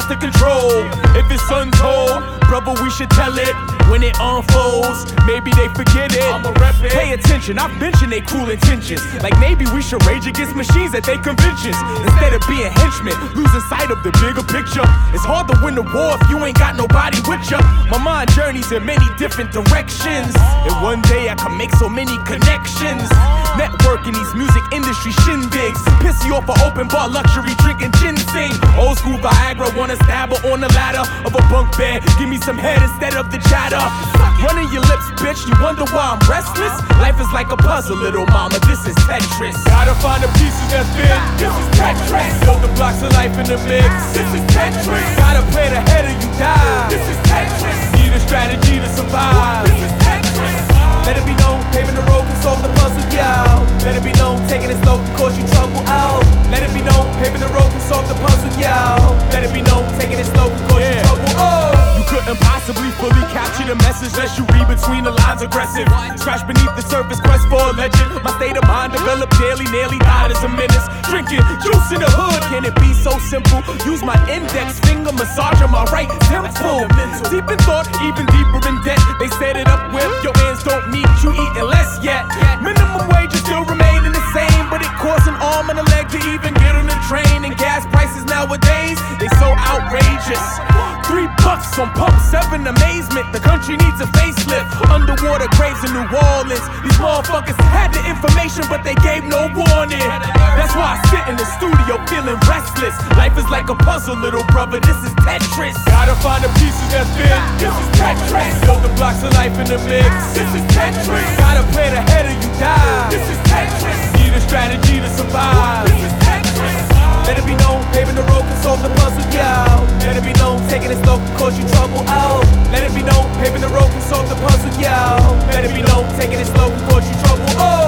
out to control. If it's untold, brother, we should tell it. When it unfolds, maybe they forget it. I'ma rep it. Pay attention, I've mentioned they cruel intentions. Like maybe we should rage against machines at they conventions instead of being henchmen, losing sight of the bigger picture. It's hard to win the war if you ain't got nobody with ya. My mind journeys in many different directions, and one day I can make so many connections. Networking these music industry shindigs, piss you off for open bar luxury drinking ginseng. Old school Viagra, wanna stab her on the ladder of a bunk bed. Give me some head instead of the chatter. Running your lips, bitch, you wonder why I'm restless? Life is like a puzzle, little mama, this is Tetris. Gotta find the pieces that fit, this is Tetris. Build the blocks of life in the mix, this is Tetris. Gotta play the head or you die, this is Tetris. Need a strategy to survive, this is Tetris. Let it be known, paving the road can solve the puzzle, yeah. Let it be known, taking it slow can cause you trouble, out. Let it be known, paving the road can solve the puzzle, yeah. Let it be known, taking it slow can cause you trouble, oh. Couldn't possibly fully capture the message unless you read between the lines aggressive. Scratch beneath the surface, quest for a legend. My state of mind developed daily, nearly died as a menace. Drinking juice in the hood, can it be so simple? Use my index finger, massage on my right temple. Deep in thought, even deeper in debt. They set it up where your ends don't meet, you eating less yet. Minimum wage is still remaining the same, but it costs an arm and a leg to even get on the train. And gas prices nowadays, they so outrageous. $3 on pump 7, amazement. The country needs a facelift. Underwater graves in New Orleans. These motherfuckers had the information, but they gave no warning. That's why I sit in the studio feeling restless. Life is like a puzzle, little brother. This is Tetris. Gotta find the pieces that fit. This is Tetris. Build the blocks of life in the mix. This is Tetris. Gotta play the head or you die. This is Tetris. Need a strategy to survive. This is Tetris. Let it be known, paving the road can solve the puzzle, yeah. Let it be known, taking it slow can cause you trouble, out. Let it be known, paving the road can solve the puzzle, yeah. Let it be known, taking it slow can cause you trouble, oh.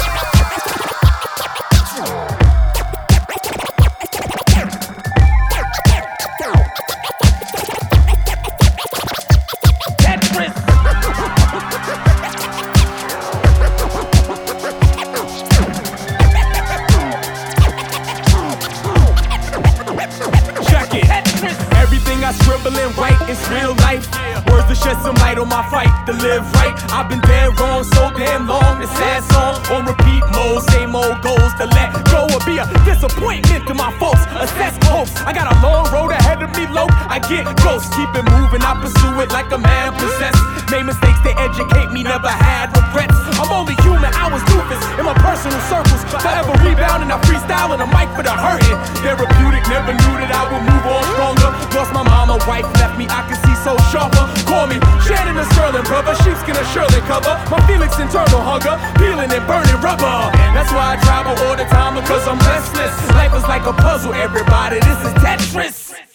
I scribble and write, it's real life. Words to shed some light on my fight to live right. I've been dead wrong so damn long. The sad song on repeat mode. Same old goals to let go or be a disappointment to my folks. Assess hopes. I got a long road ahead of me, low. I get ghosts, keep it moving. I pursue it like a man possessed. Made mistakes, they educate me, never had regrets. I'm only human, I was doofus in my personal circles. Forever rebounding, I freestyle and a mic for the hurting. Therapeutic, never knew that I would move on stronger. Lost my mama, wife left me, I can see so sharper. Call me Shannon or Sterling, brother. Sheepskin or Shirley cover. My Felix internal hugger, peeling and burning rubber. That's why I travel all the time, because I'm restless. Life is like a puzzle, everybody. This is Tetris.